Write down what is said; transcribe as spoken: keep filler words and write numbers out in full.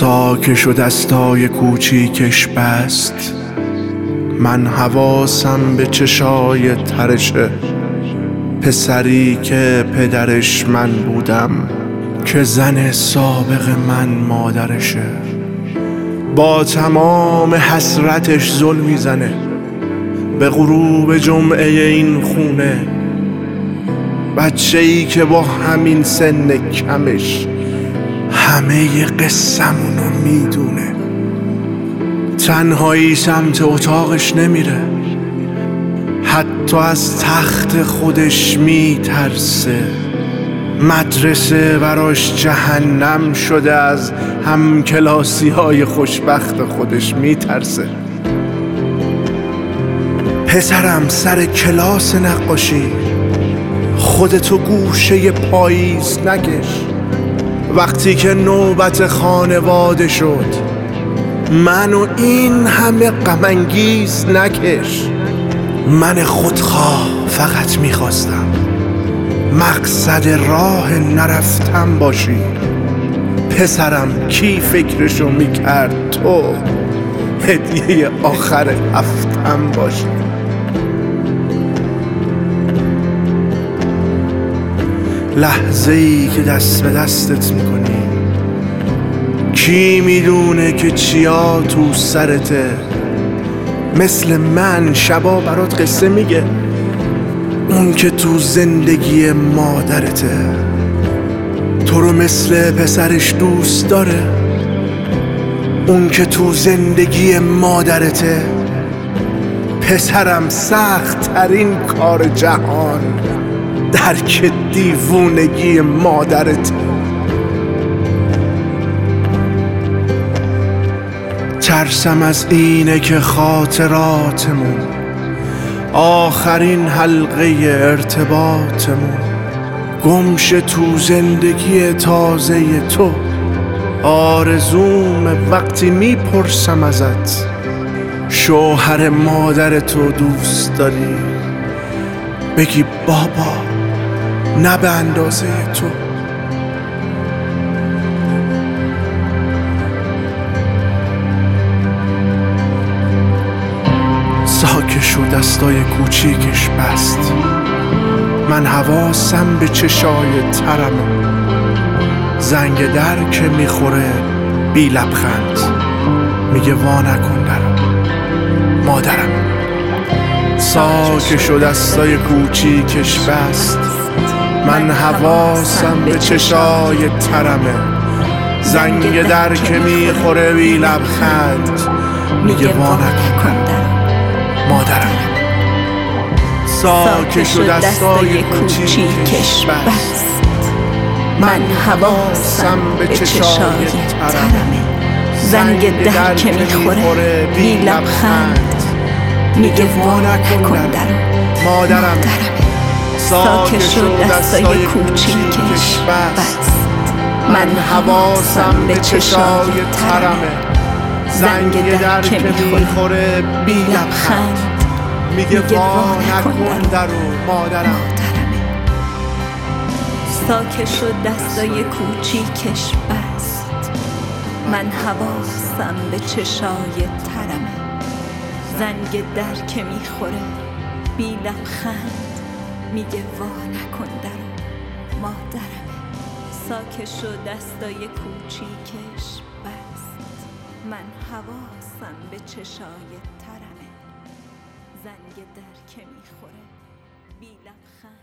ساکش و دستای کوچیکش بست، من حواسم به چشای ترشه. پسری که پدرش من بودم، که زن سابق من مادرشه. با تمام حسرتش زل میزنه به غروب جمعه این خونه. بچه‌ای که با همین سن کمش همه قصه‌مونو میدونه. تنهایی سمت اتاقش نمیره، حتی از تخت خودش میترسه. مدرسه براش جهنم شده، از هم کلاسی های خوشبخت خودش میترسه. پسرم سر کلاس نقاشی خودتو گوشه پاییز نکش. وقتی که نوبت خانواده شد، منو این همه غم انگیز نکش. من خودخواه فقط میخواستم مقصد راه نرفتم باشی. پسرم کی فکرشو میکرد تو هدیه آخر هفتم باشی. لحظه ای که دست به دستت میکنی، کی میدونه که چیا تو سرته. مثل من شبا برات قصه میگه، اون که تو زندگی مادرته. تو رو مثل پسرش دوست داره، اون که تو زندگی مادرته. پسرم سخت ترین کار جهان درک دیوونگی مادرته. ترسم از اینه که خاطراتمون، آخرین حلقه ارتباطمون، گمشه تو زندگی تازه تو. آرزوم وقتی میپرسم ازت شوهر مادر تو دوست داری، بگی بابا نه به اندازه تو. ساکش و دستای کوچیکش بست، من حواسم به چشای ترمه. زنگ در که میخوره بی لبخند، میگه وا نکن درم مادرم. ساکش و دستای کوچیکش بست، من حواسم به چشای ترمه. زنگ در که میخوره بی لبخند، میگه وا نکن مادرم. ساکش و دستای کوچیکش بست، من حواسم به چشای ترمه. زنگ در که میخوره بی لبخند، میگه وا نکن درم مادرم. ساکش و دستای کوچیکش بست، من حواسم به چشای ترمه. زنگ در که میخوره بی لبخند، میگه وا نکن درو مادرم. ساکش و دستای کوچیکش بست، من حواسم به چشای ترمه. زنگ در که میخوره بی لبخند، میگه وا نکن درو مادرمه. ساکش و دستای کوچیکش بست، من حواسم به چشای ترمه. زنگ در که میخوره بی لبخند.